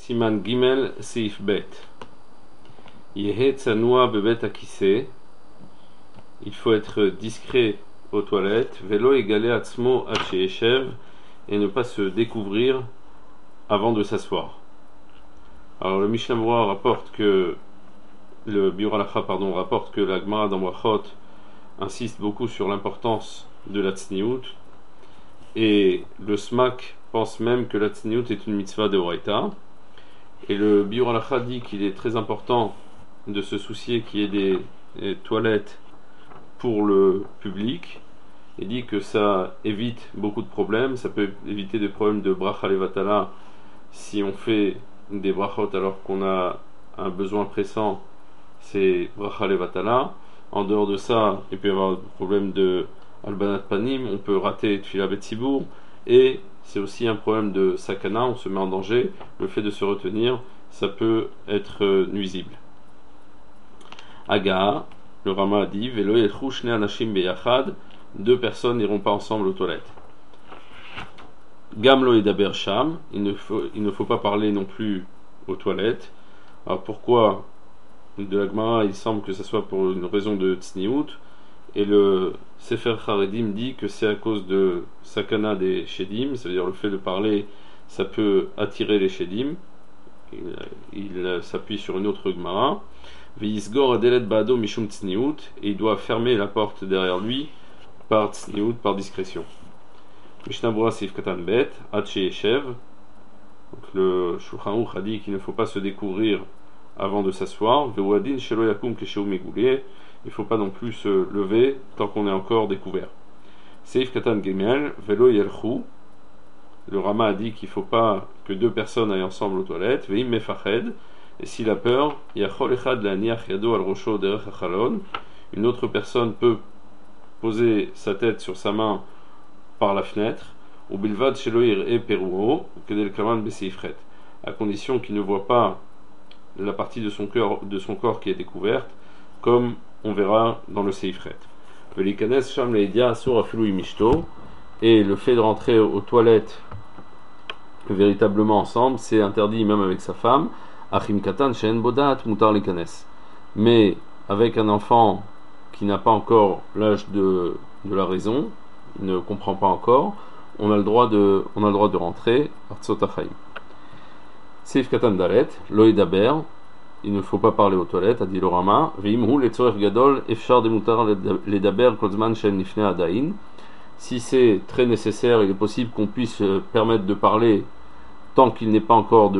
Siman Gimel Seif Bet. Yehe Tsanua Bebet Akise. Il faut être discret aux toilettes. Velo égalé Atzmo Hacheeshev. Et ne pas se découvrir avant de s'asseoir. Alors le Mishnah Berurah rapporte que le Biur Halacha rapporte que la Gemara dans Brachot insiste beaucoup sur l'importance de la tzniut, et le Smak pense même que la tzniut est une mitzvah de Oraita, et le Biur Halacha dit qu'il est très important de se soucier qu'il y ait des toilettes pour le public. Il dit que ça évite beaucoup de problèmes, ça peut éviter des problèmes de bracha levatala si on fait des brachot alors qu'on a un besoin pressant, c'est bracha levatala. En dehors de ça, il peut y avoir des problèmes de albanat panim, on peut rater tfila betzibour, et c'est aussi un problème de sakana, on se met en danger, le fait de se retenir, ça peut être nuisible. Aga, le Rama a dit, velo yetru shne anashim beyachad, deux personnes n'iront pas ensemble aux toilettes. Gamlo et Daber Sham, il ne faut pas parler non plus aux toilettes. Alors pourquoi? De la Gemara, il semble que ce soit pour une raison de tzniut, et le Sefer Charedim dit que c'est à cause de sakana des shedim, c'est-à-dire le fait de parler, ça peut attirer les shedim. Il s'appuie sur une autre Gemara. Veisgor adelet ba'ado mishum tzniut, et il doit fermer la porte derrière lui par tzniut, par discrétion. Mishnah Berurah Seif Katan Bet, Hache Yeshev. Le Shulchan Aruch a dit qu'il ne faut pas se découvrir avant de s'asseoir. Ve'uadin shelo yakum kesheu meguleh. Il ne faut pas non plus se lever tant qu'on est encore découvert. Seif Katan Gemel, Velo Yelchu. Le Rama a dit qu'il ne faut pas que deux personnes aillent ensemble aux toilettes. Ve'im mefached. Et s'il a peur, yachol echad la'aniach yado al rosho derech hachalon. Une autre personne peut poser sa tête sur sa main par la fenêtre, ou bilvad shelo yir'e peruo, kedel kaman beseifret, à condition qu'il ne voit pas la partie de son corps qui est découverte, comme on verra dans le seifret. Velikanes sham leidia asur afilu imishto, et le fait de rentrer aux toilettes véritablement ensemble, c'est interdit même avec sa femme. Achim katan she'en bodat mutar likanes. Mais avec un enfant qui n'a pas encore l'âge de la raison, il ne comprend pas encore, on a le droit de rentrer. Artsot achaim. Seif katan dalet, lo yedaber, il ne faut pas parler aux toilettes, a dit le Rama. Ve'im hu letzorech gadol efshar demutar ledaber kol zman she'en nifne adain. Si c'est très nécessaire, il est possible qu'on puisse permettre de parler tant qu'il n'est pas encore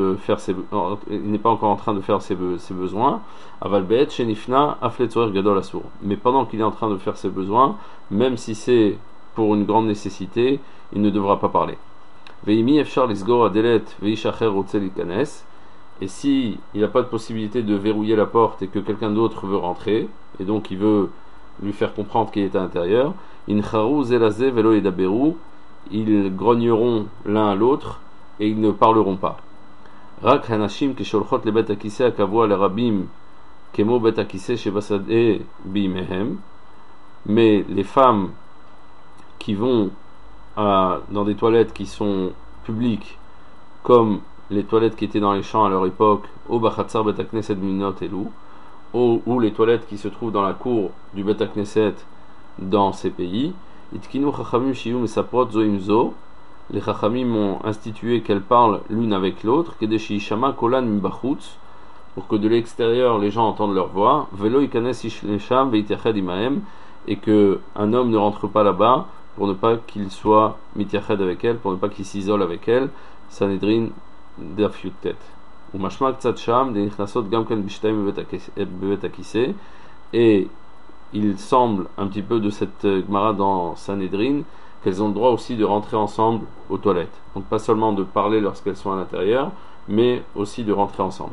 en train de faire ses besoins. Aval be'et shenifna af letzorech gadol asur. Mais pendant qu'il est en train de faire ses besoins, même si c'est pour une grande nécessité, il ne devra pas parler. Ve'imi efshar lisgor adelet ve'ish acher rotze likanes. Et si il n'a pas de possibilité de verrouiller la porte et que quelqu'un d'autre veut rentrer, et donc il veut lui faire comprendre qu'il est à l'intérieur, incharu zelaze velo yedaberu, ils grogneront l'un à l'autre et ils ne parleront pas. Rak hanashim kesholchot lebet hakise akavua lerabim kemo bet hakise shebasade bimehem. Mais les femmes qui vont dans des toilettes qui sont publiques, comme les toilettes qui étaient dans les champs à leur époque, au Bachatzar Bet HaKnesset Minot Elou, ou les toilettes qui se trouvent dans la cour du Bet HaKnesset dans ces pays, Itkinu Chachamim Shiyum Saprot Zoimzo, les Chachamim ont institué qu'elles parlent l'une avec l'autre, Kedeshi Shama Kolan Mibachutz, pour que de l'extérieur les gens entendent leur voix, Velo Ikanes Ishlesham Veitiached Imahem, et que un homme ne rentre pas là-bas pour ne pas qu'il soit mitiached avec elle, pour ne pas qu'il s'isole avec elle. Sanhedrin daf yuttet. Ou mashma ktsat sham de nichnasot gam ken bishtaim bevet hakise. Et il semble un petit peu de cette Gemara dans Sanhedrin qu'elles ont le droit aussi de rentrer ensemble aux toilettes. Donc pas seulement de parler lorsqu'elles sont à l'intérieur, mais aussi de rentrer ensemble.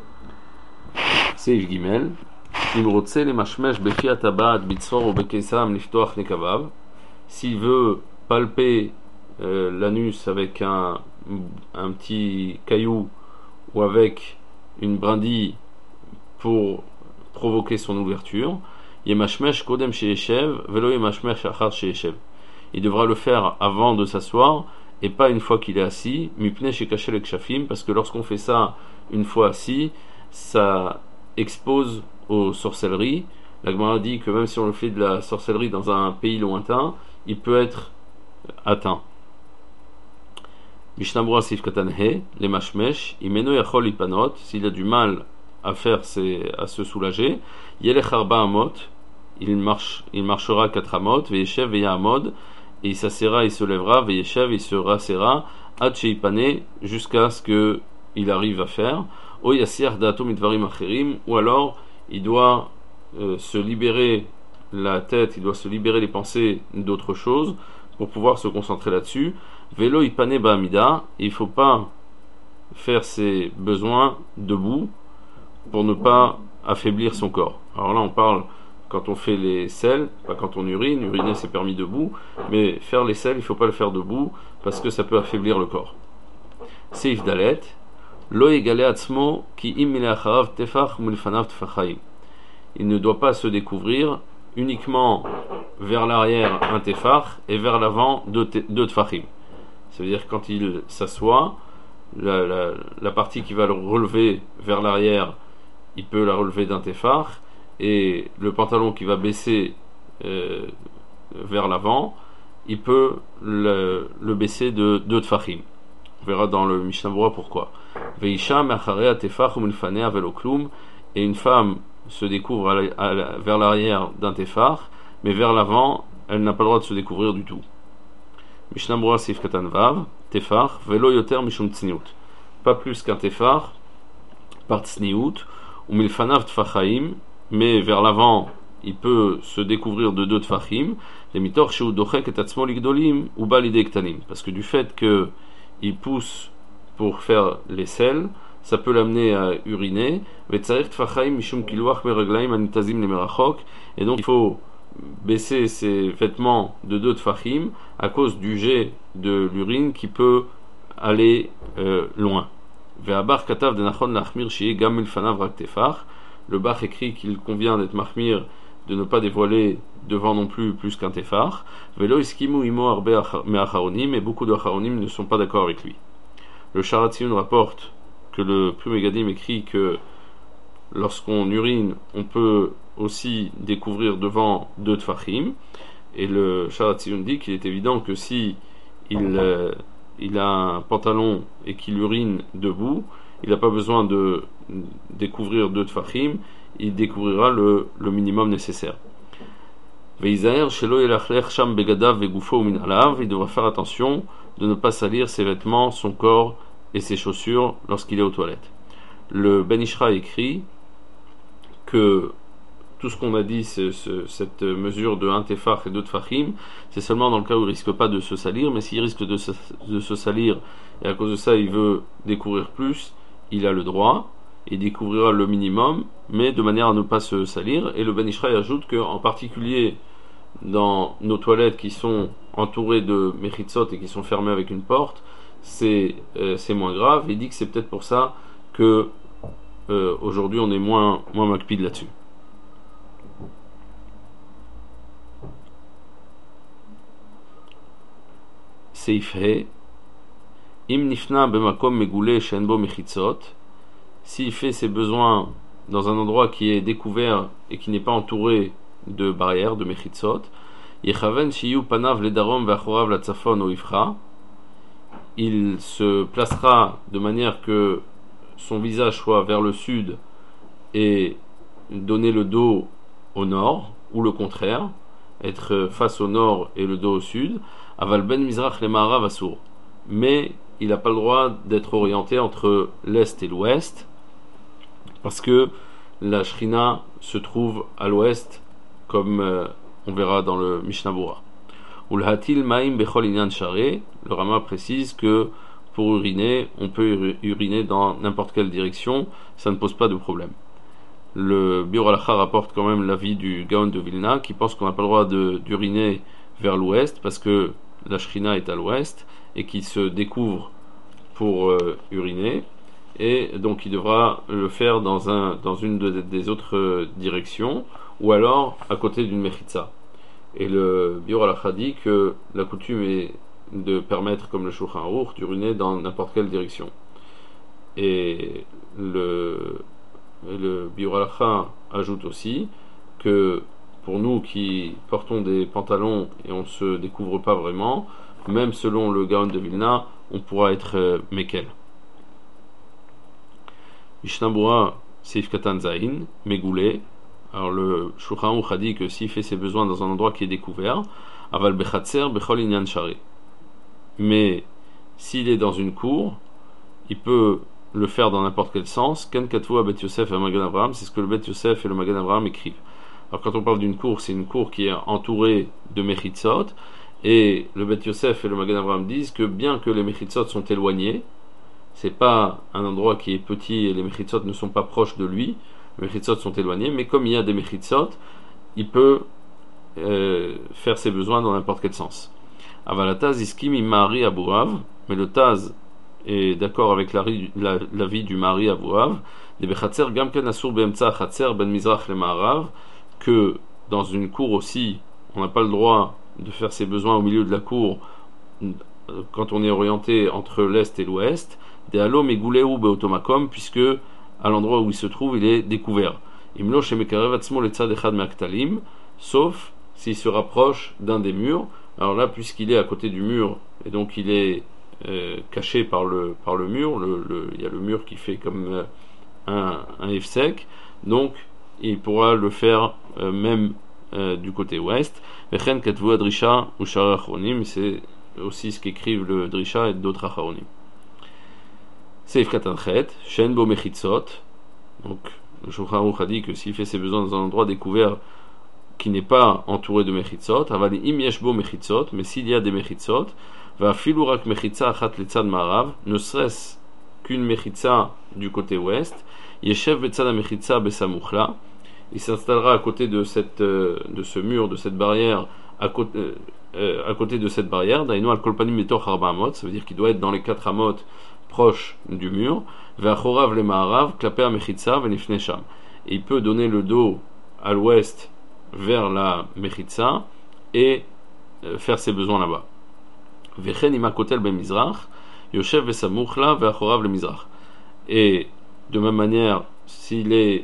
Seif Gimel. S'il veut palper l'anus avec un petit caillou ou avec une brindille pour provoquer son ouverture, il devra le faire avant de s'asseoir et pas une fois qu'il est assis, mipnei shekashel ekshafim, parce que lorsqu'on fait ça une fois assis, ça expose aux sorcelleries. La Gemara dit que même si on fait de la sorcellerie dans un pays lointain, il peut être atteint. Mishnah Berurah Sif Katan He, les mashmesh, imeno yachol ipanot, s'il a du mal à faire, à se soulager, yelech arba amot, il marchera 4 amot, veyeshev veya amod, et il s'assera, il se lèvera, veyeshev, il se rassera, ad sheipane, jusqu'à ce que il arrive à faire, o yasir dato mitvarim acherim, ou alors il doit se libérer la tête, il doit se libérer les pensées d'autre chose pour pouvoir se concentrer là-dessus. Velo ipane ba'amida, il ne faut pas faire ses besoins debout pour ne pas affaiblir son corps. Alors là on parle quand on fait les selles, pas quand on urine, uriner c'est permis debout, mais faire les selles il ne faut pas le faire debout parce que ça peut affaiblir le corps. Seif dalet, lo egale atzmo ki im acharav tefach mulfanav tefachayim. Il ne doit pas se découvrir uniquement vers l'arrière un tefach et vers l'avant deux tefachim. Ça veut dire que quand il s'assoit, la partie qui va le relever vers l'arrière, il peut la relever d'un tefach, et le pantalon qui va baisser vers l'avant, il peut le baisser de deux tefachim. On verra dans le Mishnah Berurah pourquoi. Veisha me'acharei tefach u'milfanea velo klum, et une femme se découvre vers l'arrière d'un tefach, mais vers l'avant, elle n'a pas le droit de se découvrir du tout. Mishnah Berurah Sif Katan Vav, tefach velo yoter mishum tzniut, pas plus qu'un tefach par tzniut, ou milfanav tfachaim, mais vers l'avant il peut se découvrir de deux tfachim, les mitor sheu dochek et atzmo ligdolim ou balide ktanim, parce que du fait que il pousse pour faire les selles, ça peut l'amener à uriner, et donc il faut baisser ses vêtements de deux tfachim à cause du jet de l'urine qui peut aller loin. Le Bach écrit qu'il convient d'être mahmir, de ne pas dévoiler devant non plus qu'un tefach. Et beaucoup de acharonim ne sont pas d'accord avec lui. Le Sharatzion rapporte que le Pri Megadim écrit que lorsqu'on urine, on peut aussi découvrir devant deux tfachim. Et le Sharatzion dit qu'il est évident que si il a un pantalon et qu'il urine debout, il n'a pas besoin de découvrir deux tfachim, il découvrira le minimum nécessaire. Il devra faire attention de ne pas salir ses vêtements, son corps et ses chaussures lorsqu'il est aux toilettes. Le Ben Ishra écrit que tout ce qu'on a dit, cette mesure de un tefach et deux tfachim, c'est seulement dans le cas où il ne risque pas de se salir, mais s'il risque de se salir et à cause de ça il veut découvrir plus, il a le droit, il découvrira le minimum, mais de manière à ne pas se salir. Et le Ben Ishra ajoute qu'en particulier dans nos toilettes qui sont entourées de mechitzot et qui sont fermées avec une porte, c'est moins grave. Il dit que c'est peut-être pour ça que aujourd'hui on est moins makpid là-dessus. Seif He, im nifna bemakom megoulé shenbo mechitzot, s'il fait ses besoins dans un endroit qui est découvert et qui n'est pas entouré de barrières, de mechitzot, yechaven shiyu panav ledarom ve'achorav latzafon ou ifra, il se placera de manière que son visage soit vers le sud et donner le dos au nord, ou le contraire, être face au nord et le dos au sud, aval ben mizrach le ma'arav asur, mais il n'a pas le droit d'être orienté entre l'est et l'ouest, parce que la Shrina se trouve à l'ouest, comme on verra dans le Mishnah Berurah. Ulhatil ma'im bechol inyan share, le Rama précise que pour uriner, on peut uriner dans n'importe quelle direction, ça ne pose pas de problème. Le Biur Halacha rapporte quand même l'avis du Gaon de Vilna, qui pense qu'on n'a pas le droit d'uriner vers l'ouest, parce que la Shrina est à l'ouest, et qu'il se découvre pour uriner, et donc il devra le faire dans une des autres directions, ou alors à côté d'une mechitza. Et le Biur Halacha dit que la coutume est de permettre, comme le Shulchan Aruch, d'uriner dans n'importe quelle direction. Et le Biur Halacha ajoute aussi que pour nous qui portons des pantalons et on ne se découvre pas vraiment, même selon le Gaon de Vilna, on pourra être Mekel. Mishnah Berurah Seif Katan Zain, Megoulé. Alors le Shulchan Aruch a dit que s'il fait ses besoins dans un endroit qui est découvert, Aval Bechatzer Bechol Inyan Shari. Mais s'il est dans une cour, il peut le faire dans n'importe quel sens. Ken Katvu Bet Yosef et Magen Avraham, c'est ce que le Bet Yosef et le Magen Avraham écrivent. Alors quand on parle d'une cour, c'est une cour qui est entourée de Mechitzot, et le Bet Yosef et le Magen Avraham disent que bien que les Mechitzot sont éloignés, c'est pas un endroit qui est petit et les Mechitzot ne sont pas proches de lui, les Mechitzot sont éloignés, mais comme il y a des Mechitzot, il peut faire ses besoins dans n'importe quel sens. Avalataz iskim imari aburav, mais le Taz est d'accord avec l'avis du mari aburav, des bechatzer gamken asur beemtsa chatzer ben mizrach le ma'arav, que dans une cour aussi, on n'a pas le droit de faire ses besoins au milieu de la cour quand on est orienté entre l'est et l'ouest, des halo megouleu beotomakom, puisque à l'endroit où il se trouve, il est découvert. Imlo shemekarev atzmo letzad echad me'aktalim, sauf s'il se rapproche d'un des murs. Alors là, puisqu'il est à côté du mur, et donc il est caché par le mur, il y a le mur qui fait comme un F sec, donc il pourra le faire même du côté ouest. Vechen katvu adrisha ou shara achronim, c'est aussi ce qu'écrivent le Drisha et d'autres achronim. Seif katanchet, shen bo mechitzot, donc le Shulchan Aruch a dit que s'il fait ses besoins dans un endroit découvert qui n'est pas entouré de mechitzot, avali im yeshbo mechitzot, mais s'il y a des mechitzot, va filurak mechitza achat letzad ma'arav, ne serait-ce qu'une mechitza du côté ouest, yeshev betzad mechitza besamuchla, il s'installera à côté de ce mur, de cette barrière, à côté de cette barrière, dainu al kolpanim metoch arba amot, ça veut dire qu'il doit être dans les 4 amot proches du mur, ve'achorav le ma'arav, klaper mechitza venifne sham, et il peut donner le dos à l'ouest vers la Mechitza et faire ses besoins là-bas. Vechen ima kotel ben mizrach, yoshev vesamuchla ve'achorav le mizrach. Et de même manière, si le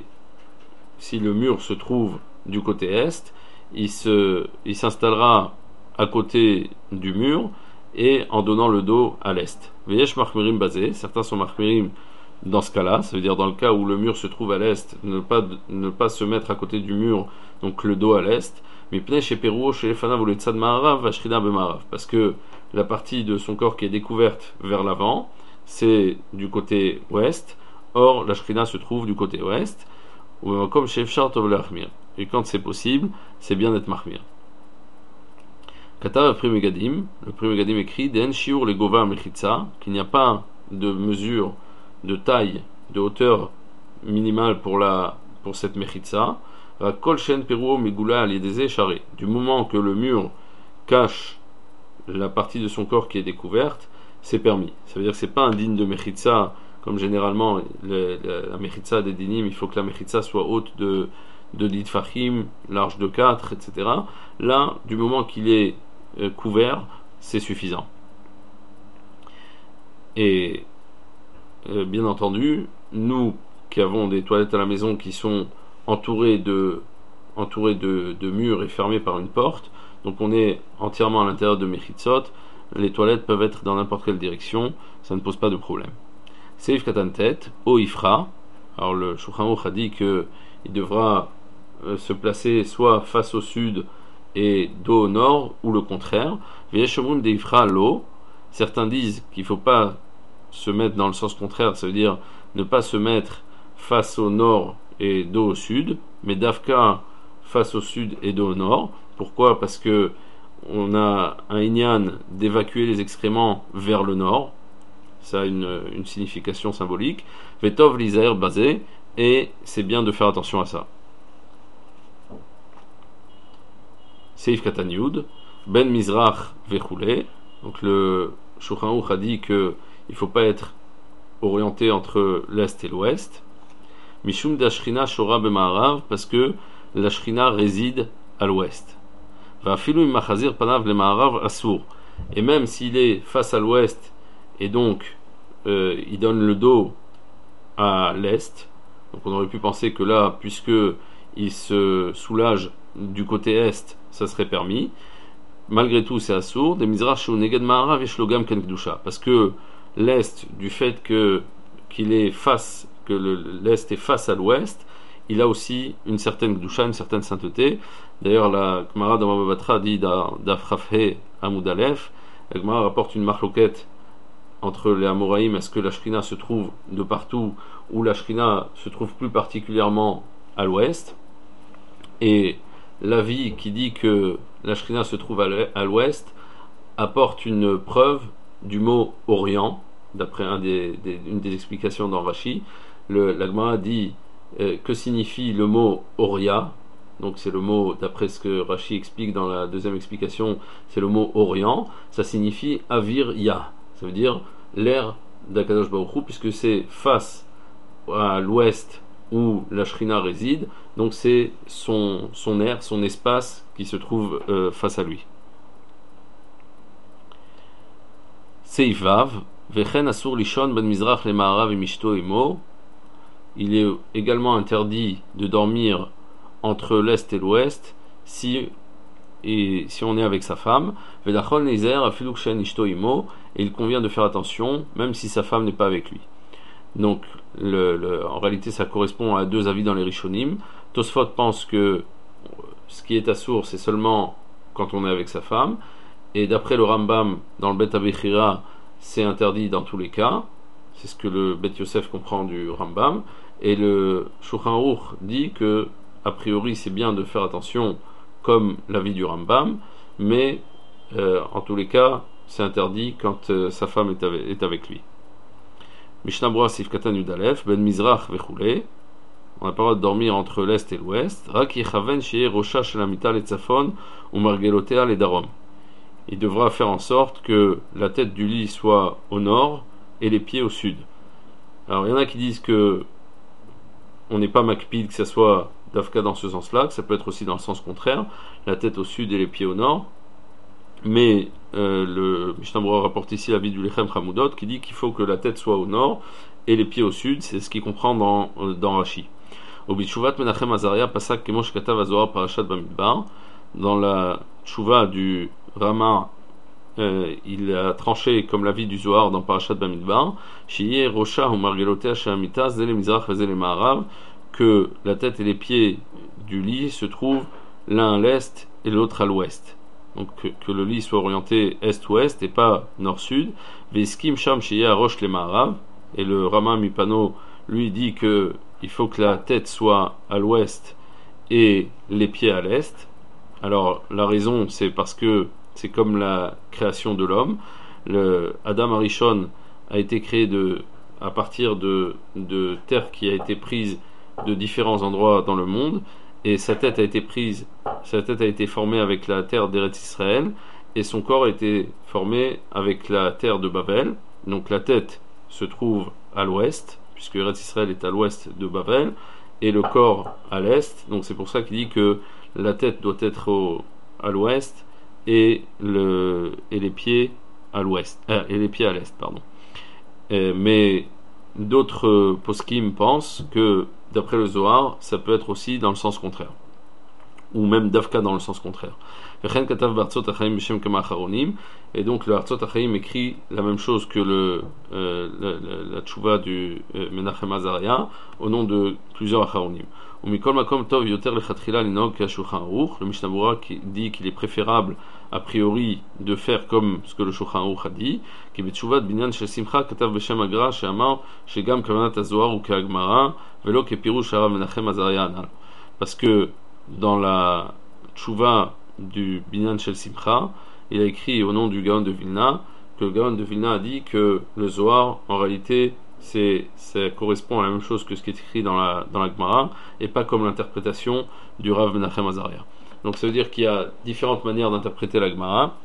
mur se trouve du côté est, il s'installera à côté du mur et en donnant le dos à l'est. Veyesh marchmirim basé, certains sont marchmirim dans ce cas-là, ça veut dire dans le cas où le mur se trouve à l'est, ne pas se mettre à côté du mur, donc le dos à l'est, mais pnei chez Peruo, chez les fanav ou le tzad ma'arav, vashrina b'ma'arav, parce que la partie de son corps qui est découverte vers l'avant, c'est du côté ouest, or la shrina se trouve du côté ouest, ou comme chez Efshar tov le'achmir, et quand c'est possible, c'est bien d'être mahmir. Katav Pri Megadim, le Pri Megadim écrit, den shiur le gova mechitza, qu'il n'y a pas de mesure de taille, de hauteur minimale pour cette mechitza, kol shen peruo migula aliedeze charé. Du moment que le mur cache la partie de son corps qui est découverte, c'est permis. Ça veut dire que c'est pas un digne de mechitza, comme généralement la mechitza des dinim, il faut que la mechitza soit haute de 10 tfachim, large de 4, etc. Là, du moment qu'il est couvert, c'est suffisant. Et bien entendu, nous qui avons des toilettes à la maison qui sont entourées de murs et fermées par une porte, donc on est entièrement à l'intérieur de Mechitzot, les toilettes peuvent être dans n'importe quelle direction, ça ne pose pas de problème. Seif Katantet, O Ifra, alors le Shulchan Aruch a dit qu'il devra se placer soit face au sud et dos au nord, ou le contraire. V'yeshomrim de Ifra lo, certains disent qu'il ne faut pas se mettre dans le sens contraire, ça veut dire ne pas se mettre face au nord et dos au sud, mais d'Afka face au sud et dos au nord. Pourquoi ? Parce que on a un inyan d'évacuer les excréments vers le nord, ça a une signification symbolique. Vetov lisaer basé, et c'est bien de faire attention à ça. Seif Katan Yud, Ben Mizrach Vechoulé, donc le Shulchan Aruch a dit que il ne faut pas être orienté entre l'est et l'ouest. Mishum d'Ashrina Shora B'Ma'arav, parce que la Shrina réside à l'ouest. Va filou machazir panav le Ma'arav assour. et même s'il est face à l'ouest, et donc il donne le dos à l'est, donc on aurait pu penser que là, puisque il se soulage du côté est, ça serait permis. Malgré tout, c'est assourd. Des mizrach ou neged ma'arav et shlogam ken kedusha, parce que l'est, du fait qu'il est face, que l'est est face à l'ouest, il a aussi une certaine kedusha, une certaine sainteté. D'ailleurs, la Gemara dans Baba Batra dit d'Afrafhe Hamoud Aleph, la Gemara rapporte une marloquette entre les Amoraïm, est-ce que la Shrina se trouve de partout ou la Shrina se trouve plus particulièrement à l'ouest, et l'avis qui dit que la Shrina se trouve à l'ouest apporte une preuve du mot Orient, d'après une des explications dans Rashi. La Gemara dit que signifie le mot Oria, donc c'est le mot, d'après ce que Rashi explique dans la deuxième explication, c'est le mot Orient, ça signifie Avir Ya, ça veut dire l'air d'Akadosh Baruch Hu, puisque c'est face à l'ouest où la Shrina réside, donc c'est son air, son espace qui se trouve face à lui. Seivav, Vechen Asur Lishon Ben Mizrach Le Ma'arav et Mishto Emo. Il est également interdit de dormir entre l'est et l'ouest si on est avec sa femme. Vedachol Nezer Afiluk Shen Ishto Emo, et il convient de faire attention même si sa femme n'est pas avec lui. Donc en réalité ça correspond à deux avis dans les Rishonim. Tosfot pense que ce qui est assourd c'est seulement quand on est avec sa femme, et d'après le Rambam dans le Bet Abechira c'est interdit dans tous les cas, c'est ce que le Bet Yosef comprend du Rambam, et le Shulchan Aruch dit que a priori c'est bien de faire attention comme l'avis du Rambam, mais en tous les cas c'est interdit quand sa femme est avec lui. Mishnah Brura Sif Katan Yudalef, Ben Mizrach Vechule, on n'a pas le droit de dormir entre l'est et l'ouest. Rak Yechaven Sheye Rocha Shelamita le Tzafon ou Margelotea le Darom. Il devra faire en sorte que la tête du lit soit au nord et les pieds au sud. Alors il y en a qui disent que on n'est pas makpid, que ça soit d'Afka dans ce sens-là, que ça peut être aussi dans le sens contraire, la tête au sud et les pieds au nord. Mais le Mishnah Brura rapporte ici l'avis du Lechem Hamoudot qui dit qu'il faut que la tête soit au nord et les pieds au sud, c'est ce qu'il comprend dans Rashi. Au Bitshuvat Menachem Azaria Pasak Kemosh Katav Azohar Parashat Bamidbar, dans la Tshuva du Rama, il a tranché comme l'avis du Zohar dans Parashat Bamidbar, Shiye Rocha ou Margelotea Sheamita Zele Mizrach Zele Ma'arav, que la tête et les pieds du lit se trouvent l'un à l'est et l'autre à l'ouest. Donc que le lit soit orienté est-ouest et pas nord-sud. Veskim Sham Shiye Rosh le Ma'arav, et le Rama Mipano lui dit que il faut que la tête soit à l'ouest et les pieds à l'est. Alors la raison c'est parce que c'est comme la création de l'homme. Le Adam Arishon a été créé à partir de terre qui a été prise de différents endroits dans le monde, et sa tête a été formée avec la terre d'Eretz Israël, et son corps a été formé avec la terre de Babel. Donc la tête se trouve à l'ouest, puisque Eretz Israël est à l'ouest de Babel, et le corps à l'est. Donc c'est pour ça qu'il dit que la tête doit être à l'ouest et les pieds à l'ouest, et les pieds à l'est, pardon. Mais d'autres poskim pensent que d'après le Zohar, ça peut être aussi dans le sens contraire, ou même d'Afka dans le sens contraire. Et donc le Hartzot Achaim écrit la même chose que la tchouva du Menachem Azaria au nom de plusieurs Acharonim. Le Mishnah Brura qui dit qu'il est préférable a priori de faire comme ce que le Shulchan Aruch a dit, parce que dans la tchouva du Binyan Shel Simcha, il a écrit au nom du Gaon de Vilna que le Gaon de Vilna a dit que le Zohar en réalité ça correspond à la même chose que ce qui est écrit dans la Gemara, et pas comme l'interprétation du Rav Menachem Azaria. Donc ça veut dire qu'il y a différentes manières d'interpréter la Gemara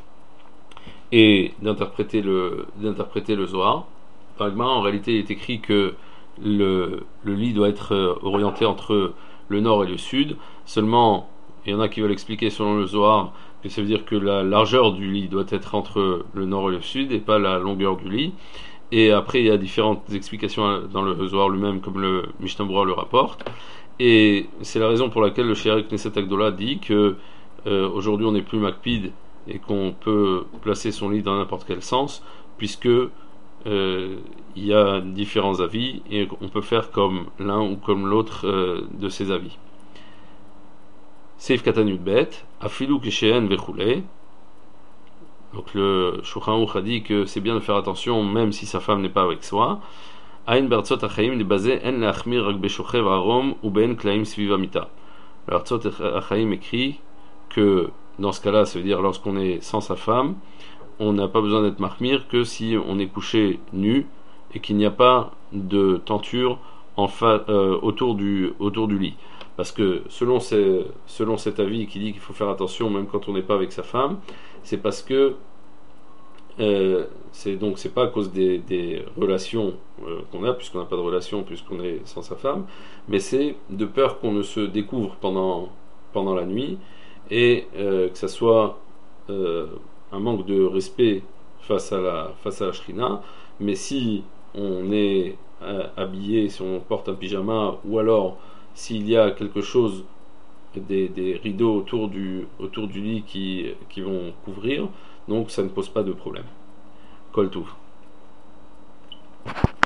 et d'interpréter le Zohar. Dans la Gemara, en réalité, il est écrit que le lit doit être orienté entre le nord et le sud. Seulement, il y en a qui veulent expliquer selon le Zohar que ça veut dire que la largeur du lit doit être entre le nord et le sud et pas la longueur du lit. Et après, il y a différentes explications dans le Zohar lui-même, comme le Mishnah Berurah le rapporte. Et c'est la raison pour laquelle le Shiur Knesset Agdola dit que aujourd'hui on n'est plus Makpid et qu'on peut placer son lit dans n'importe quel sens, puisque il y a différents avis et on peut faire comme l'un ou comme l'autre de ces avis. Seif Katan Yudbet, Afilu Kisheen Vechule. Donc le Shulchan Aruch a dit que c'est bien de faire attention même si sa femme n'est pas avec soi. Ain Bertzot Achaim de basé En Lachmir Rak Beshochev Arom ou Ben Klaim Sviva Mita. Alors Tzot Achaim écrit que dans ce cas-là, ça veut dire lorsqu'on est sans sa femme, on n'a pas besoin d'être mahmir que si on est couché nu et qu'il n'y a pas de tenture autour du lit. Parce que selon cet avis qui dit qu'il faut faire attention même quand on n'est pas avec sa femme, c'est parce que c'est pas à cause des relations qu'on a, puisqu'on n'a pas de relation, puisqu'on est sans sa femme, mais c'est de peur qu'on ne se découvre pendant la nuit et que ça soit un manque de respect face à la shrina. Mais si on est habillé, si on porte un pyjama, ou alors s'il y a quelque chose, des rideaux autour du lit qui vont couvrir, donc ça ne pose pas de problème. Kol Tuv.